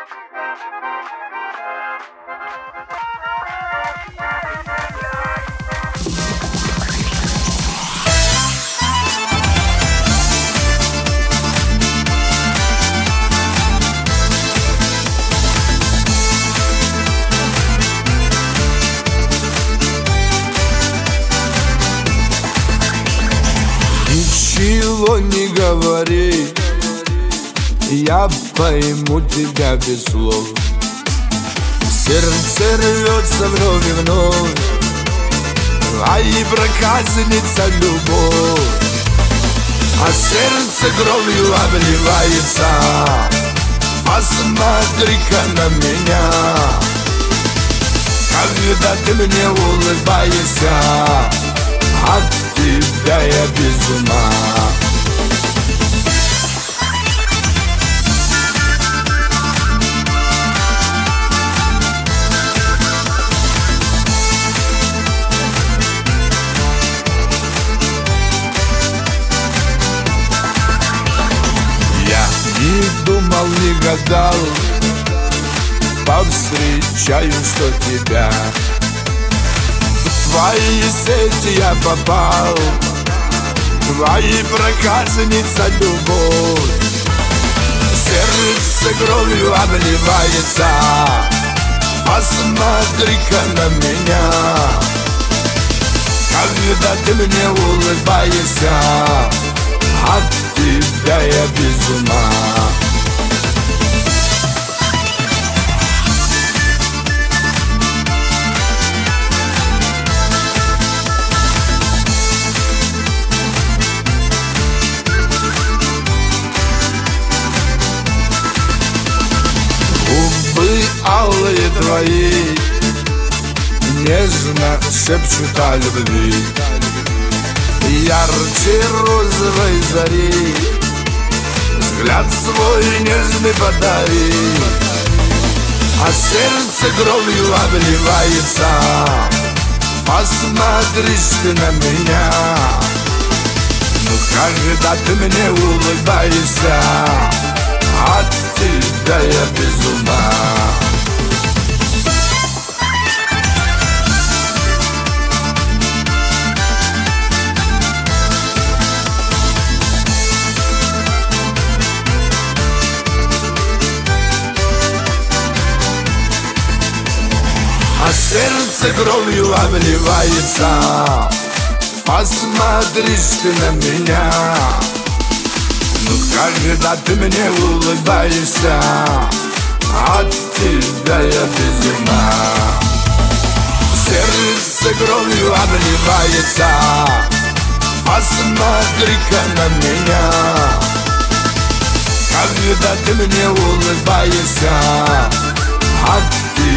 Ничего не говори, я пойму тебя без слов. Сердце рвется вновь и вновь, а и проказница любовь. А сердце кровью обливается, посмотри-ка на меня. Когда ты мне улыбаешься, от тебя я без ума. Я не думал, не гадал, повстречаю, что тебя. В твои сети я попал, твои проказница любовь. Сердце кровью обливается, посмотри-ка на меня. Когда ты мне улыбаешься, от тебя я без ума. Губы алые твои нежно шепчут о любви. Ярче розовой зари взгляд свой нежный подари. А сердце кровью обливается, посмотришь ты на меня. Ну когда ты мне улыбаешься, от тебя я без ума. А сердце кровью обливается, посмотришь ты на меня. Ну когда ты мне улыбаешься, от тебя я без ума. Сердце кровью обливается, посмотри-ка на меня. Когда ты мне улыбаешься, от тебя